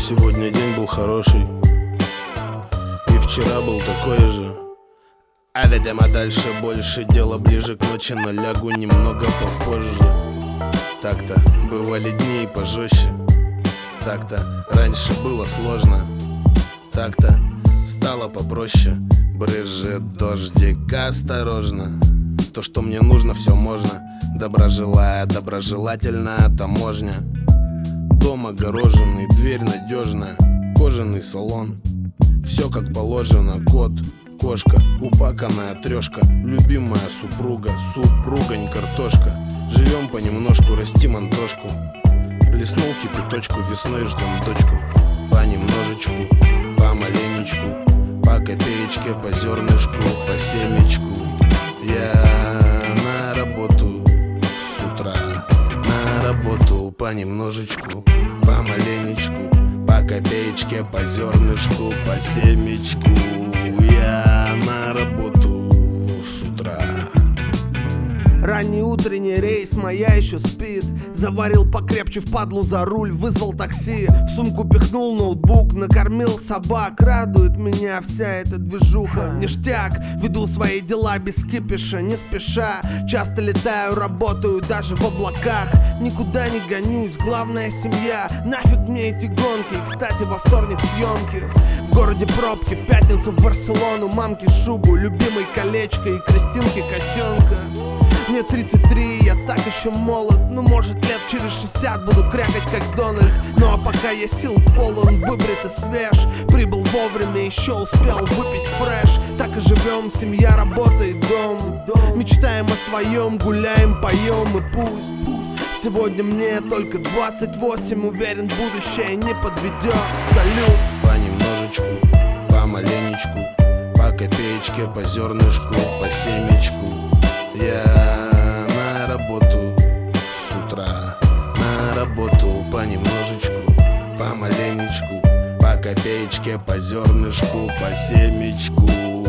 Сегодня день был хороший, и вчера был такой же. А видимо дальше больше, дело ближе к ночи, но лягу немного попозже. Так-то бывали дни и пожестче, так-то раньше было сложно, так-то стало попроще. Брызжет дождик, осторожно. То, что мне нужно, все можно. Доброжелая, доброжелательная таможня. Дом огороженный, дверь надежная, кожаный салон. Все как положено, кот, кошка, упаканная трешка, любимая супруга, супругань, картошка. Живем понемножку, растим антошку. Плеснул кипяточку, весной ждем дочку. Понемножечку, помаленечку, по копеечке, по зернышку, по семечку. Я на работу с утра, на работу понемножечку, помаленечку, по копеечке, по зернышку, по семечку. Я на работу с утра. Ранний утренний рейс, моя еще спит. Заварил покрепче впадлу за руль, вызвал такси. В сумку пихнул ноутбук, накормил собак. Радует меня вся эта движуха. Ништяк, веду свои дела без кипиша, не спеша. Часто летаю, работаю даже в облаках. Никуда не гонюсь, главное семья. Нафиг мне эти гонки, кстати, во вторник съемки. В городе пробки, в пятницу в Барселону. Мамке шубу, любимой колечко и Кристинке котенка. Мне 33, я так еще молод. Ну может лет через 60 буду крякать как Дональд. Ну а пока я сил полон, выбрит и свеж. Прибыл вовремя, еще успел выпить фреш. Так и живем, семья, работа и дом. Мечтаем о своем, гуляем, поем и пусть. Сегодня мне только 28, уверен, будущее не подведет. Салют. Понемножечку, помаленечку, по копеечке, по зернышку, по семечку. Я на работу с утра, на работу понемножечку, помаленечку, по копеечке, по зернышку, по семечку.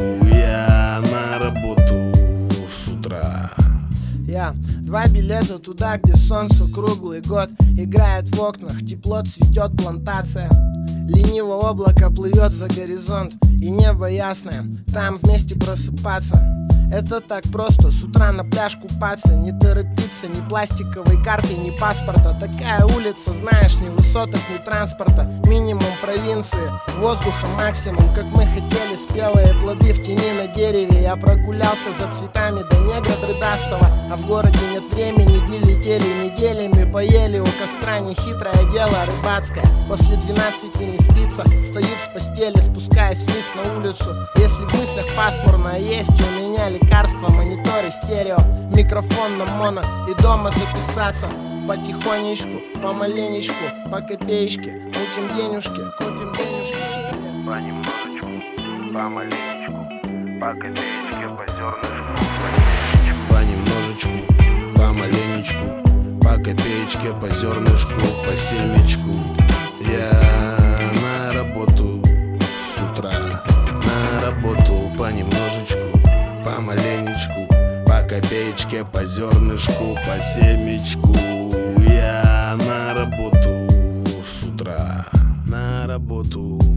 Я на работу с утра. Я 2 билета туда, где солнце круглый год играет в окнах, тепло цветет плантация. Лениво облако плывет за горизонт, и небо ясное, там вместе просыпаться. Это так просто, с утра на пляж купаться. Не торопиться, ни пластиковой карты, ни паспорта. Такая улица, знаешь, ни высоток, ни транспорта. Минимум провинции, воздуха максимум. Как мы хотели, спелые плоды в тени на дереве. Я прогулялся за цветами до негра дрыдастого. А в городе нет времени, дни летели неделями. Поели у костра, нехитрое дело рыбацкое. После 12 не спится, стою с постели, спускаясь вниз на улицу. Если в мыслях пасмурно, есть у меня лекарства, мониторы, стерео, микрофон на моно. И дома записаться потихонечку, помаленечку, по копеечке. Мутим денежки, копим денежки. Понемножечку, помаленечку, по копеечке, по зернышку, по семечку. Понемножечку, помаленечку, по копеечке, по зернышку, по семечку. Я на работу с утра, на работу понемножечку, помаленечку, по копеечке, по зернышку, по семечку. Я на работу с утра, на работу.